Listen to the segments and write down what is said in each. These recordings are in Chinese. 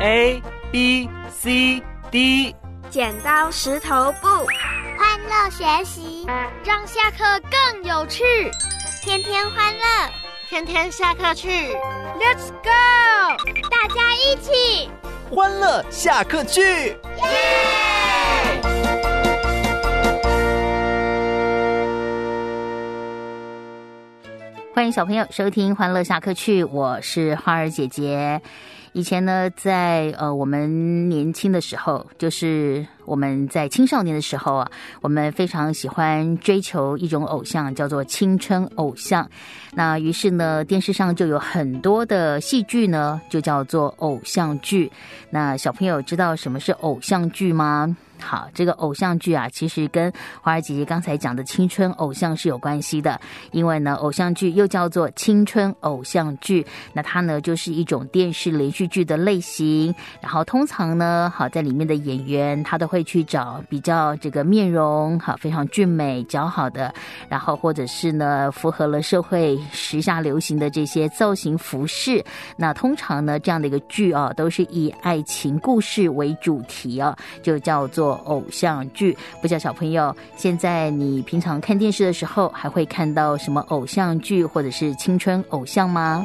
A B C D。 剪刀石头布， 欢乐学习， 让下课更有趣。 天天欢乐， 天天下课去。 Let's go！ 大家一起欢乐下课去，耶！ 欢迎小朋友收听欢乐下课去，我是花儿姐姐。以前呢，在我们年轻的时候，就是我们在青少年的时候啊，我们非常喜欢追求一种偶像，叫做青春偶像。那于是呢，电视上就有很多的戏剧呢，就叫做偶像剧。那小朋友知道什么是偶像剧吗？好，这个偶像剧啊，其实跟花儿姐姐刚才讲的青春偶像是有关系的，因为呢，偶像剧又叫做青春偶像剧，那它呢就是一种电视连续剧的类型，然后通常呢，好在里面的演员他都会去找比较这个面容好非常俊美姣好的，然后或者是呢符合了社会时下流行的这些造型服饰，那通常呢这样的一个剧啊，都是以爱情故事为主题啊，就叫做偶像剧。不知道小朋友现在你平常看电视的时候还会看到什么偶像剧或者是青春偶像吗？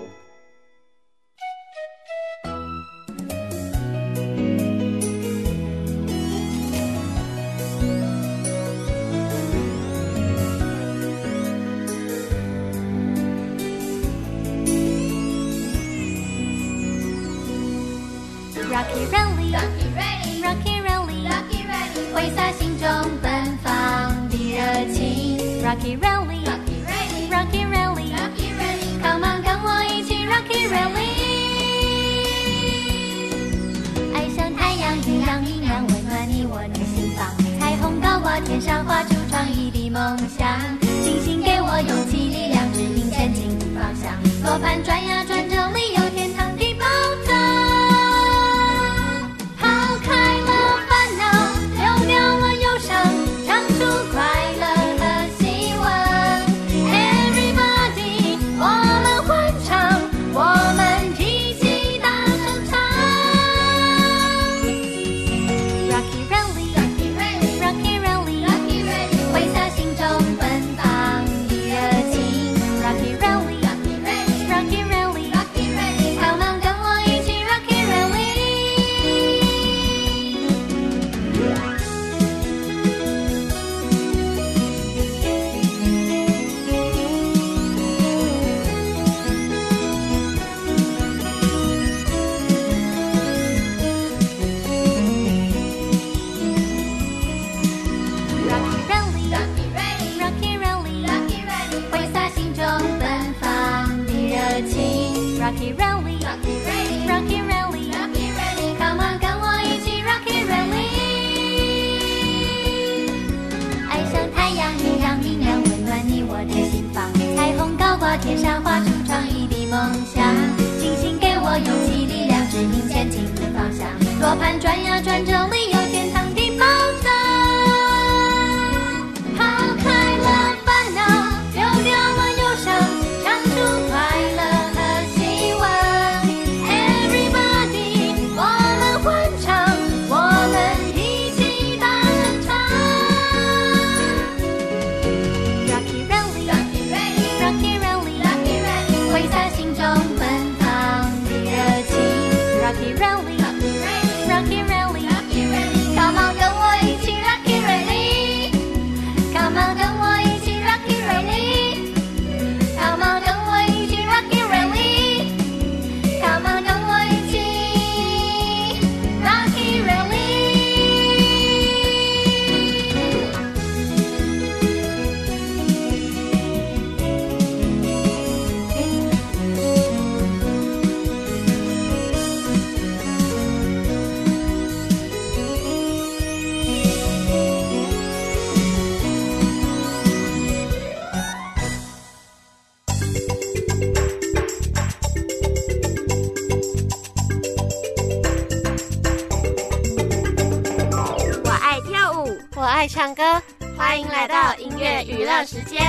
Rocky Rally, Rocky Rally, Come on， 跟我一起 Rocky Rally。 爱像太阳一样阴阳，温暖你我的心房。彩虹高挂天上，画出创意的梦想。星星给我勇气力量，指引前进的方向。罗盘转呀转，这里有天堂的宝藏。抛开了烦恼，丢掉了忧伤，唱出快乐。Rocky Rally, Rocky Rally, Come on， 跟我一起 Rocky Rally。 爱像太阳一样明亮，温暖你我的心房。彩虹高挂天上，画出创意的梦想。星星给我勇气力量，指引前进的方向。罗盘转呀转，这里有天堂的宝藏。抛开了烦恼，丢掉了忧伤，唱出快乐。Rocky Rally, Rocky Rally, Come on， 跟我一起 Rocky Rally。 Come on， 跟我一起 Rocky Rally。 Come on， 跟我一起 Rocky Rally。 Come on， 跟我一起 Rocky Rally。 我爱唱歌，欢迎来到音乐娱乐时间。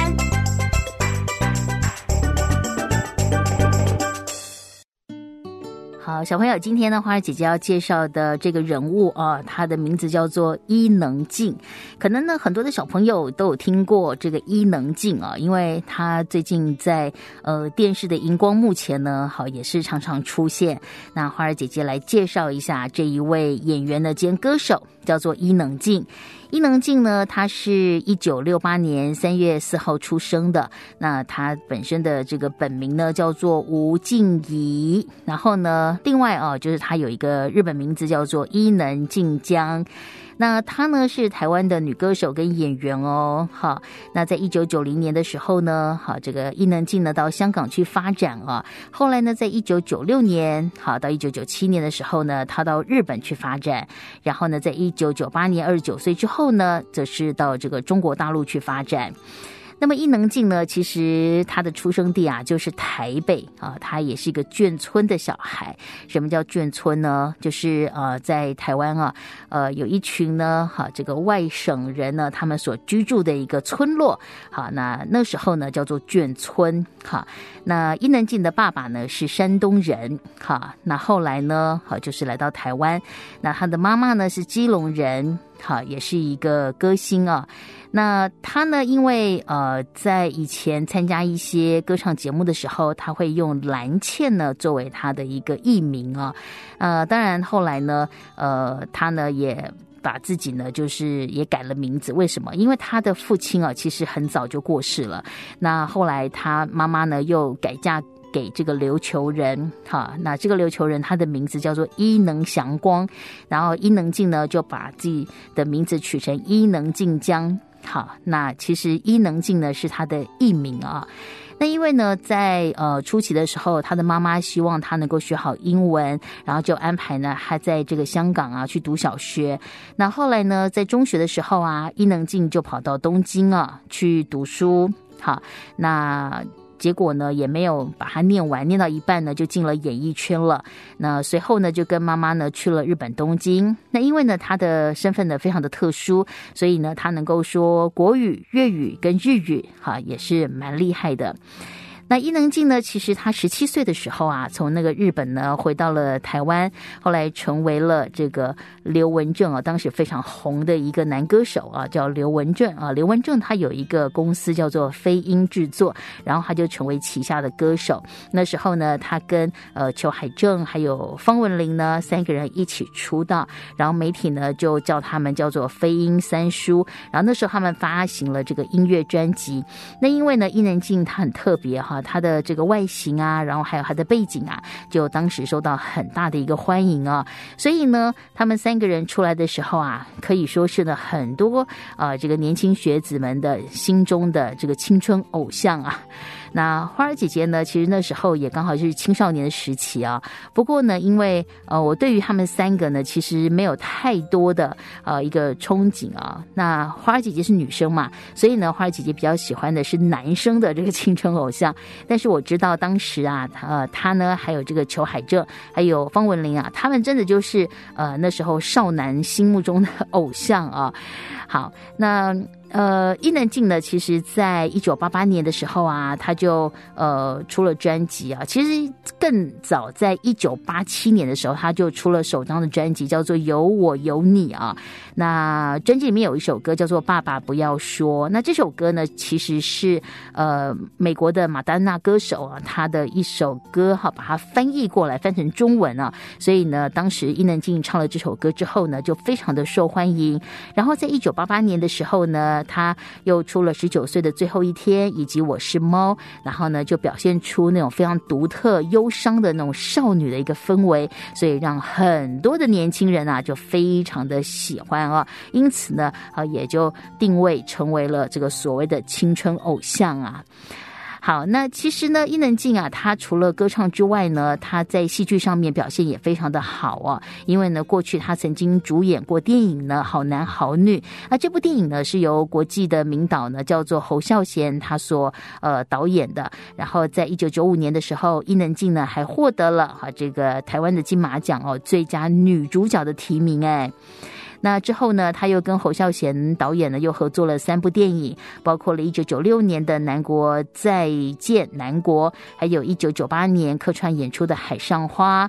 好，小朋友，今天呢，花儿姐姐要介绍的这个人物啊，他的名字叫做伊能静。可能呢，很多的小朋友都有听过这个伊能静啊，因为他最近在电视的荧光幕前呢，好也是常常出现。那花儿姐姐来介绍一下这一位演员呢兼歌手，叫做伊能静。伊能静呢，她是1968年3月4号出生的。那她本身的这个本名呢叫做吴静怡，然后呢，另外就是她有一个日本名字叫做伊能静江。那她呢是台湾的女歌手跟演员哦。好，那在1990年的时候呢，好，这个伊能静呢到香港去发展啊。后来呢，在1996年，好到1997年的时候呢，她到日本去发展。然后呢，在1998年29岁之后呢，则是到这个中国大陆去发展。那么伊能静呢，其实她的出生地啊就是台北啊，她也是一个眷村的小孩。什么叫眷村呢？就是在台湾啊，有一群呢，这个外省人呢，他们所居住的一个村落。好，那时候呢叫做眷村。好，那伊能静的爸爸呢是山东人。好，那后来呢，就是来到台湾。那他的妈妈呢是基隆人。好，也是一个歌星啊。那他呢，因为在以前参加一些歌唱节目的时候，他会用蓝茜呢作为他的一个艺名啊。当然后来呢，他呢也把自己呢就是也改了名字。为什么？因为他的父亲啊其实很早就过世了。那后来他妈妈呢又改嫁给这个琉球人。好，那这个琉球人他的名字叫做伊能祥光，然后伊能静呢就把自己的名字取成伊能静江。好，那其实伊能静呢是他的艺名啊。那因为呢在初期的时候，他的妈妈希望他能够学好英文，然后就安排呢他在这个香港啊去读小学。那后来呢在中学的时候啊，伊能静就跑到东京啊去读书。好，那结果呢也没有把它念完，念到一半呢就进了演艺圈了。那随后呢就跟妈妈呢去了日本东京。那因为呢他的身份呢非常的特殊，所以呢他能够说国语、粤语跟日语，也是蛮厉害的。那伊能静呢，其实他17岁的时候啊，从那个日本呢回到了台湾，后来成为了这个刘文正啊，当时非常红的一个男歌手啊，叫刘文正啊。刘文正他有一个公司叫做飞鹰制作，然后他就成为旗下的歌手。那时候呢，他跟裘海正还有方文琳呢3个人一起出道，然后媒体呢就叫他们叫做飞鹰三叔。然后那时候他们发行了这个音乐专辑。那因为呢伊能静他很特别哈，他的这个外形啊，然后还有他的背景啊，就当时受到很大的一个欢迎啊。所以呢他们3个人出来的时候啊，可以说是呢很多这个年轻学子们的心中的这个青春偶像啊。那花儿姐姐呢，其实那时候也刚好是青少年的时期啊。不过呢，因为我对于他们3个呢，其实没有太多的一个憧憬啊。那花儿姐姐是女生嘛，所以呢，花儿姐姐比较喜欢的是男生的这个青春偶像。但是我知道当时啊，他呢还有这个裘海正，还有方文琳啊，他们真的就是那时候少男心目中的偶像啊。好，那伊能静呢，其实在1988年的时候啊，他就出了专辑啊。其实更早在1987年的时候，他就出了首张的专辑，叫做《有我有你》啊。那专辑里面有一首歌叫做《爸爸不要说》。那这首歌呢，其实是美国的马丹娜歌手啊，他的一首歌哈，把它翻译过来，翻成中文啊。所以呢，当时伊能静唱了这首歌之后呢，就非常的受欢迎。然后在1988年的时候呢，他又出了19岁的最后一天以及我是猫，然后呢就表现出那种非常独特忧伤的那种少女的一个氛围，所以让很多的年轻人啊就非常的喜欢啊。因此呢也就定位成为了这个所谓的青春偶像啊。好，那其实呢伊能静啊，她除了歌唱之外呢，她在戏剧上面表现也非常的好啊。因为呢过去她曾经主演过电影呢《好男好女》，那这部电影呢是由国际的名导呢叫做侯孝贤他所导演的。然后在1995年的时候，伊能静呢还获得了这个台湾的金马奖最佳女主角的提名哎。那之后呢，他又跟侯孝贤导演呢又合作了3部电影，包括了1996年的《南国再见南国》，还有1998年客串演出的《海上花》。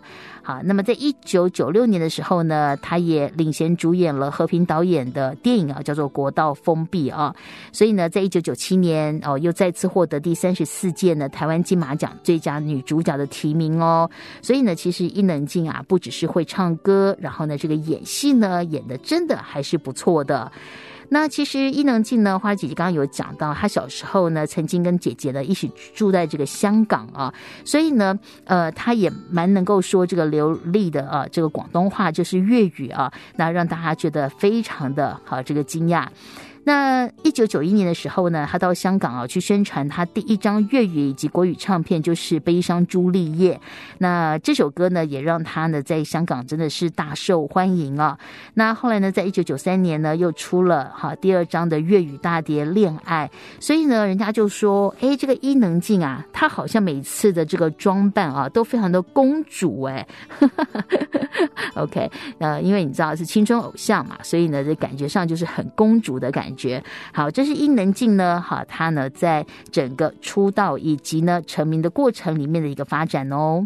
好，那么在1996年的时候呢，他也领衔主演了和平导演的电影啊，叫做《国道封闭》啊。所以呢，在1997年又再次获得第34届呢台湾金马奖最佳女主角的提名哦。所以呢，其实伊能静啊，不只是会唱歌，然后呢，这个演戏呢演的真的还是不错的。那其实伊能静呢，花姐姐刚刚有讲到，她小时候呢曾经跟姐姐呢一起住在这个香港啊，所以呢她也蛮能够说这个流利的这个广东话，就是粤语啊，那让大家觉得非常的这个惊讶。那1991年的时候呢，他到香港去宣传他第一张粤语以及国语唱片，就是《悲伤朱丽叶》。那这首歌呢，也让他呢在香港真的是大受欢迎啊。那后来呢，在1993年呢，又出了第二张的粤语大碟《恋爱》。所以呢，人家就说，这个伊能静啊，她好像每次的这个装扮啊，都非常的公主OK， 因为你知道是青春偶像嘛，所以呢，这感觉上就是很公主的感觉。好，这是伊能静呢，她呢在整个出道以及呢成名的过程里面的一个发展哦。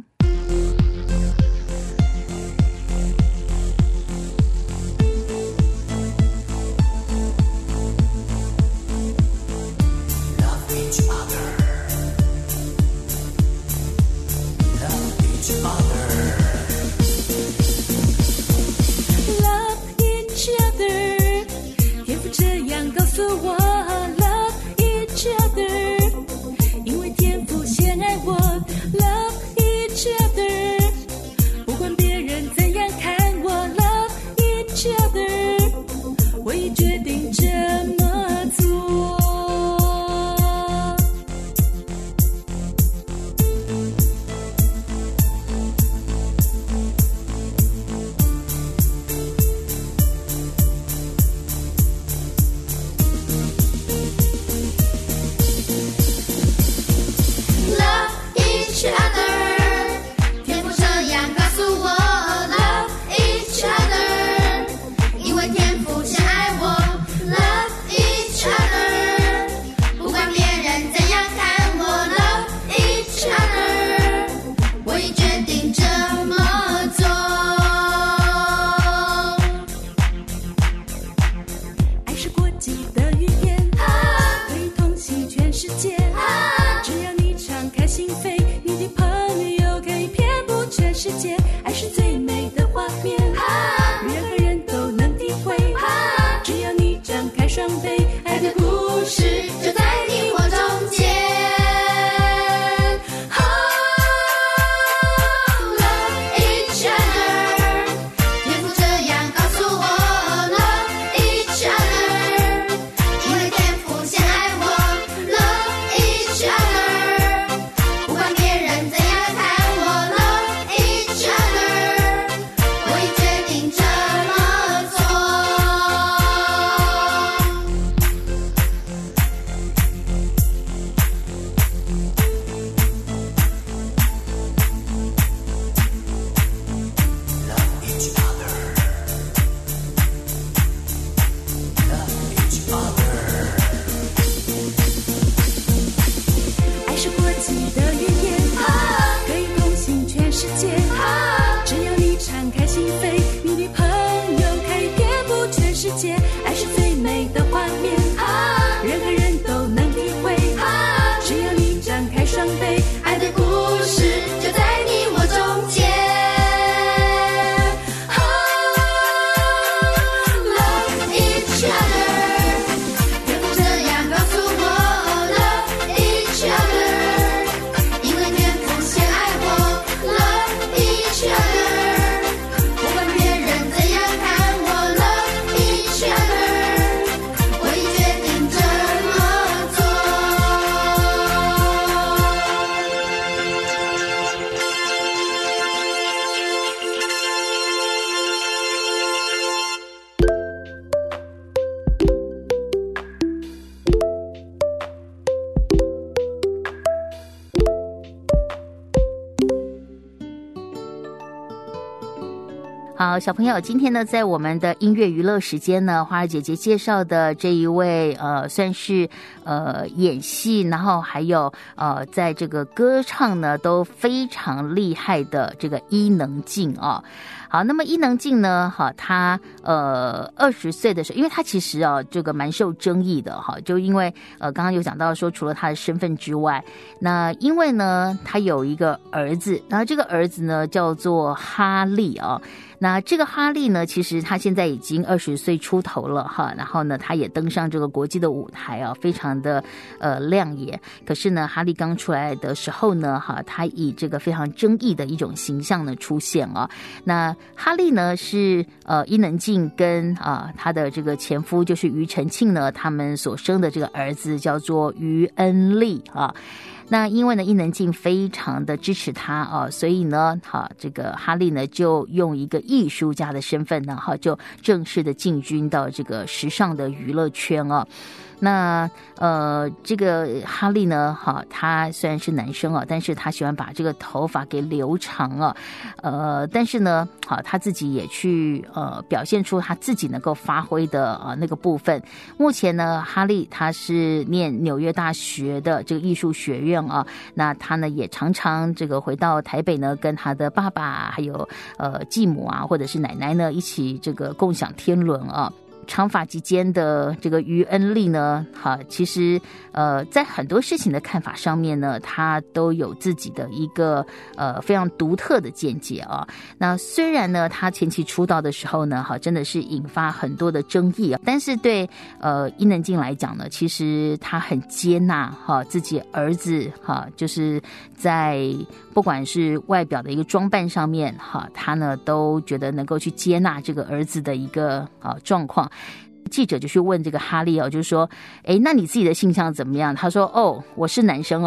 好，小朋友，今天呢，在我们的音乐娱乐时间呢，花儿姐姐介绍的这一位算是演戏，然后还有在这个歌唱呢都非常厉害的这个伊能静啊。好，那么伊能静呢，她20岁的时候，因为她其实这个蛮受争议的哈，就因为刚刚有讲到说，除了她的身份之外，那因为呢，她有一个儿子，然后这个儿子呢叫做哈利啊。那这个哈利呢，其实他现在已经20岁出头了哈，然后呢，他也登上这个国际的舞台啊，非常的亮眼。可是呢，哈利刚出来的时候呢，他以这个非常争议的一种形象呢出现啊。那哈利呢是伊能静跟他的这个前夫就是庾澄庆呢，他们所生的这个儿子叫做庾恩利啊。那因为呢，伊能静非常的支持他所以呢，这个哈利呢就用一个艺术家的身份呢，就正式的进军到这个时尚的娱乐圈啊。那这个哈利呢，他虽然是男生但是他喜欢把这个头发给留长但是呢，他自己也去表现出他自己能够发挥的那个部分。目前呢，哈利他是念纽约大学的这个艺术学院那他呢也常常这个回到台北呢，跟他的爸爸还有继母或者是奶奶呢一起这个共享天伦长发及肩的这个庾恩利呢，其实在很多事情的看法上面呢，他都有自己的一个非常独特的见解那虽然呢，他前期出道的时候呢，真的是引发很多的争议但是对伊能静来讲呢，其实他很接纳自己儿子就是在不管是外表的一个装扮上面他呢都觉得能够去接纳这个儿子的一个状况。记者就去问这个哈利就是说，那你自己的性向怎么样？他说，我是男生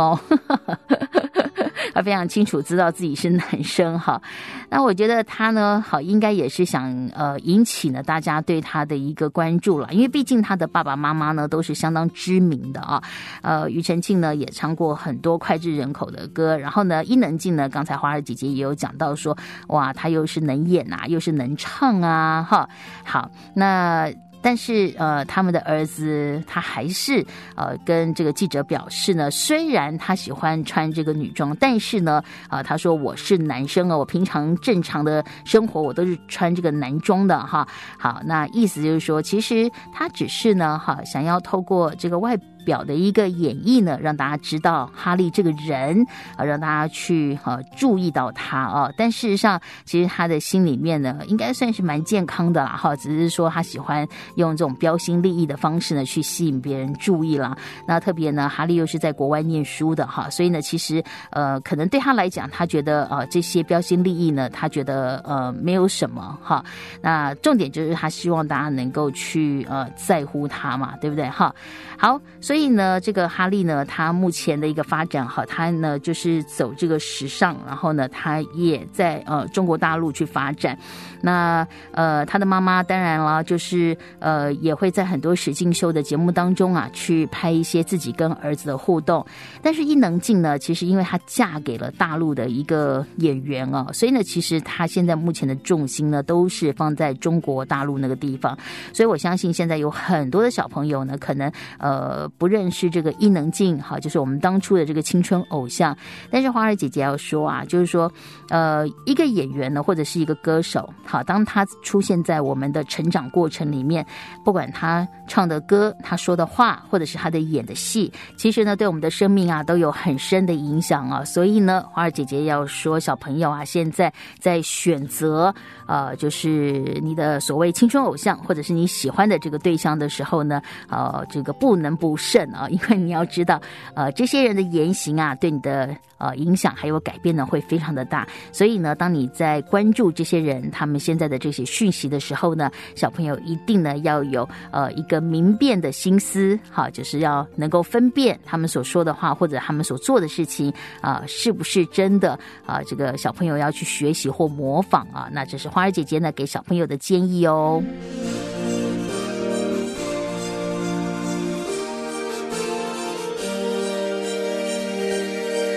他非常清楚知道自己是男生那我觉得他呢，应该也是想引起呢大家对他的一个关注了，因为毕竟他的爸爸妈妈呢都是相当知名的庾澄庆呢也唱过很多脍炙人口的歌，然后呢伊能静呢，刚才花儿姐姐也有讲到说，哇，他又是能演又是能唱好，那但是他们的儿子他还是跟这个记者表示呢，虽然他喜欢穿这个女装，但是呢他说我是男生我平常正常的生活我都是穿这个男装的好，那意思就是说，其实他只是呢想要透过这个外表的一个演绎呢，让大家知道哈利这个人让大家去注意到他但事实上其实他的心里面呢应该算是蛮健康的啦只是说他喜欢用这种标新立异的方式呢去吸引别人注意啦。那特别呢，哈利又是在国外念书的所以呢其实可能对他来讲，他觉得这些标新立异呢，他觉得没有什么那重点就是他希望大家能够去在乎他嘛，对不对好，所以呢，这个哈利呢，他目前的一个发展他呢就是走这个时尚，然后呢，他也在中国大陆去发展。那他的妈妈当然了，就是也会在很多实境秀的节目当中去拍一些自己跟儿子的互动。但是伊能静呢，其实因为她嫁给了大陆的一个演员所以呢，其实她现在目前的重心呢都是放在中国大陆那个地方。所以我相信现在有很多的小朋友呢，可能不认识这个伊能静就是我们当初的这个青春偶像。但是花儿姐姐要说就是说一个演员呢，或者是一个歌手当他出现在我们的成长过程里面，不管他唱的歌，他说的话，或者是他的演的戏，其实呢对我们的生命都有很深的影响所以呢，花儿姐姐要说，小朋友现在在选择就是你的所谓青春偶像，或者是你喜欢的这个对象的时候呢这个不能不慎因为你要知道这些人的言行对你的影响还有改变呢会非常的大。所以呢，当你在关注这些人他们现在的这些讯息的时候呢，小朋友一定呢要有一个明辨的心思就是要能够分辨他们所说的话或者他们所做的事情是不是真的这个小朋友要去学习或模仿那这是花儿姐姐呢给小朋友的建议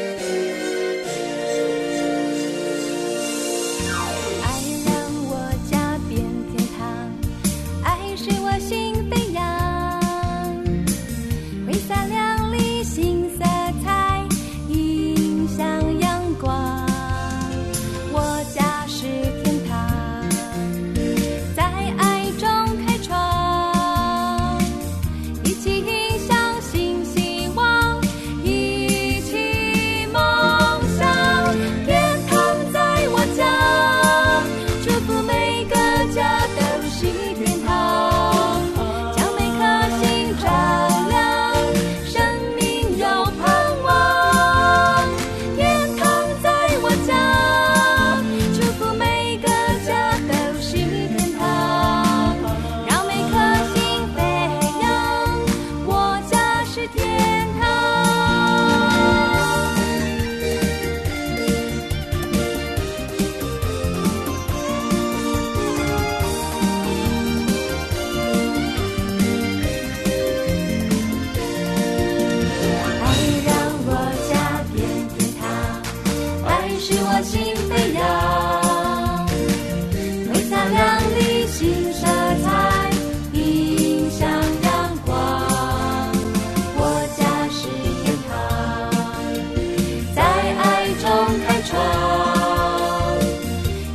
爱让我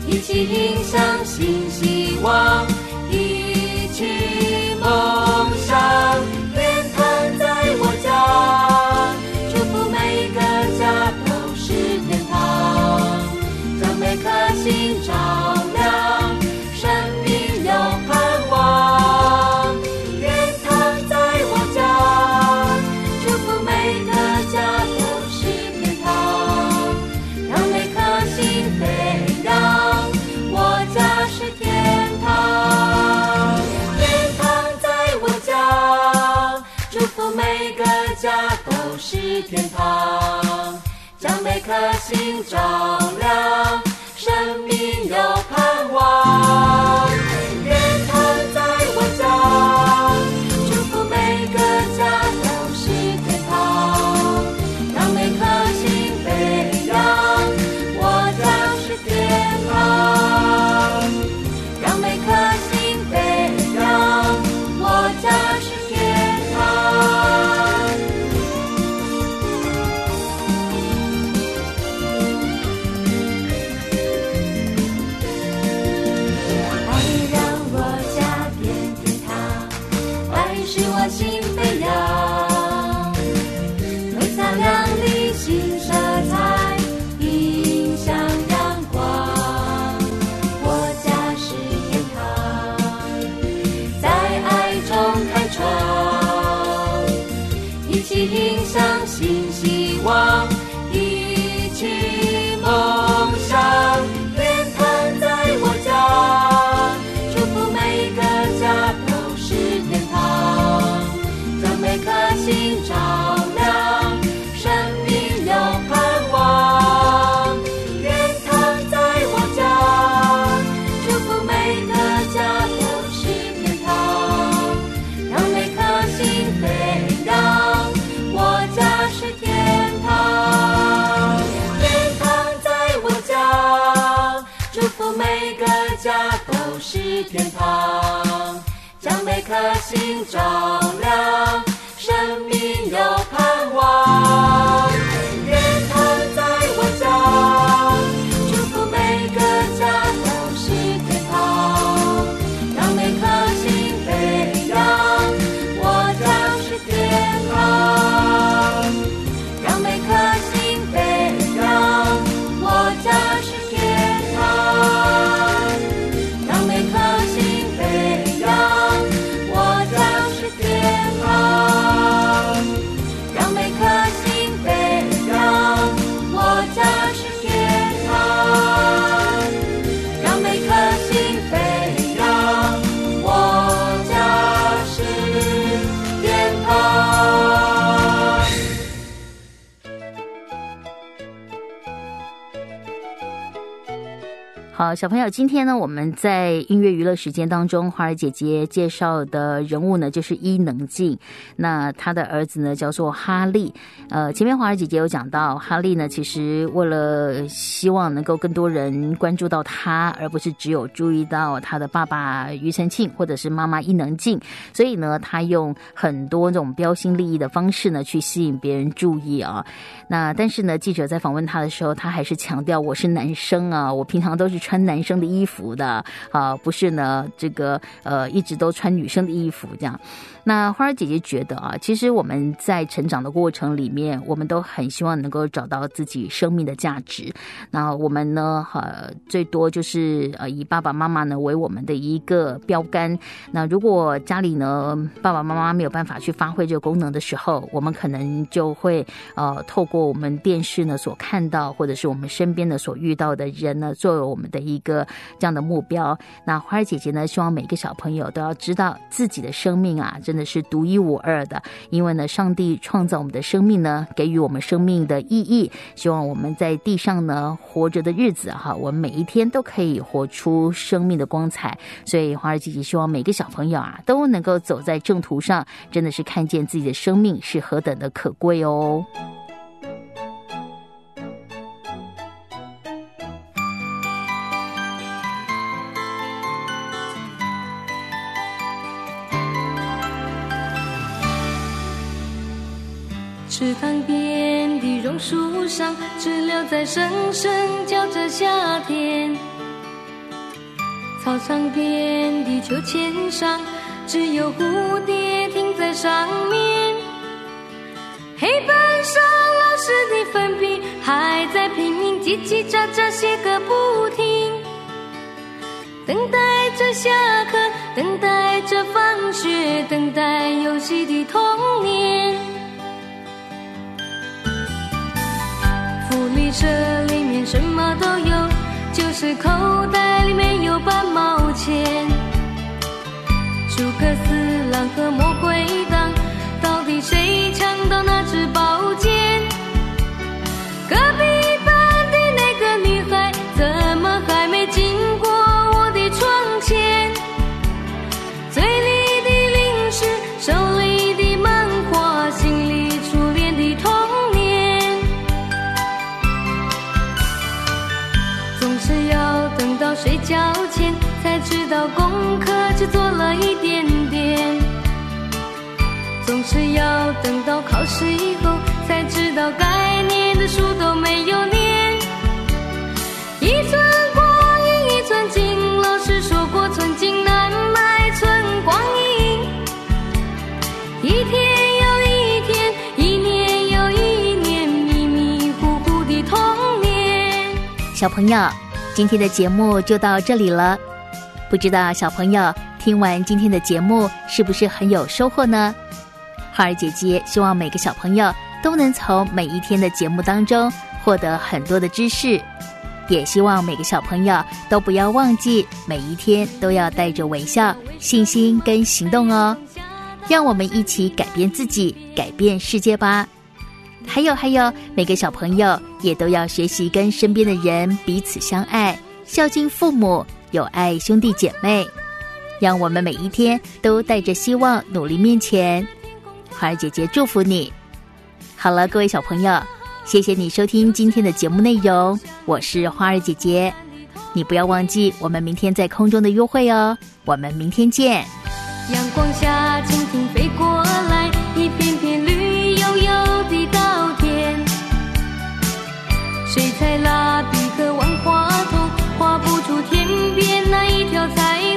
一起迎向新希望，一起梦想。天堂在我家，祝福每个家都是天堂，将每颗心照亮，生命有盼望。天堂在我家，祝福每个家都是天堂，让每颗心飞扬，我家是天堂。天堂在我家，祝福每个家都是天堂，将每颗心照亮，生命有盼望。天堂在我家，祝福每个家都是天堂，让每颗心飞扬，我家是天堂，让每颗心飞扬，我家是天堂。我心飞扬，每擦亮丽新色彩，映向阳光。我家是天堂，在爱中开创，一起迎向新希望，一起梦想。天堂在我家，祝福每个家都是天堂，每颗心照亮，生命有盼望。天堂在我家，祝福每个家都是天堂，让每颗心飞扬，我家是天堂。天堂在我家，祝福每个家都是天堂，将每颗心照亮，生命有盼望。天堂在我家，祝福每个家都是天堂，让每颗心飞扬，我家是天堂，让每颗心飞扬，我家是天堂，让每颗心飞扬，我家是天堂，让每颗心飞扬，我家是天堂，让每颗心飞扬，我家是天堂。 好，小朋友，今天呢，我们在音乐娱乐时间当中，花儿姐姐介绍的人物呢，就是伊能静。那他的儿子呢，叫做哈利。前面花儿姐姐有讲到，哈利呢，其实为了希望能够更多人关注到他，而不是只有注意到他的爸爸庾澄庆或者是妈妈伊能静，所以呢，他用很多这种标新立异的方式呢，去吸引别人注意啊。那但是呢，记者在访问他的时候，他还是强调我是男生啊，我平常都是穿男生的衣服的啊，不是呢这个一直都穿女生的衣服这样。那花儿姐姐觉得啊，其实我们在成长的过程里面，我们都很希望能够找到自己生命的价值。那我们呢，最多就是以爸爸妈妈呢为我们的一个标杆。那如果家里呢爸爸妈妈没有办法去发挥这个功能的时候，我们可能就会透过我们电视呢所看到，或者是我们身边的所遇到的人呢，作为我们的一个这样的目标。那花儿姐姐呢，希望每个小朋友都要知道自己的生命啊，真的是独一无二的。因为呢，上帝创造我们的生命呢，给予我们生命的意义。希望我们在地上呢活着的日子哈，我们每一天都可以活出生命的光彩。所以花儿姐姐希望每个小朋友啊，都能够走在正途上，真的是看见自己的生命是何等的可贵哦。 池塘边的榕树上，只留在声声叫着夏天。 操场边地秋千上，只有蝴蝶停在上面。黑板上老师的粉笔还在拼命叽叽喳喳写个不停，等待着下课，等待着放学，等待游戏的童年。福利社里面什么都有，就是口袋里面有半毛钱。诸葛四郎和魔鬼党，到底谁抢到那支宝剑？隔壁班的那个女孩怎么还没经过我的窗前？嘴里的零食，手里的漫画，心里初恋的童年。总是要等到睡觉前才知道功课只做了一点点，总是要等到考试以后才知道该念的书都没有念。一寸光阴一寸金，老师说过寸金难买寸光阴。一天又一天，一年又一年，迷迷糊糊的童年。 小朋友，今天的节目就到这里了。不知道小朋友听完今天的节目是不是很有收获呢？花儿姐姐希望每个小朋友都能从每一天的节目当中获得很多的知识，也希望每个小朋友都不要忘记每一天都要带着微笑、信心跟行动哦。让我们一起改变自己，改变世界吧。还有，每个小朋友也都要学习跟身边的人彼此相爱，孝敬父母，有爱兄弟姐妹。让我们每一天都带着希望努力面前。花儿姐姐祝福你。好了，各位小朋友，谢谢你收听今天的节目内容，我是花儿姐姐。你不要忘记我们明天在空中的约会哦，我们明天见。 阳光下蜻蜓飞过来，一片片绿油油的稻田，水彩蜡笔和万花筒画不出天边那一条彩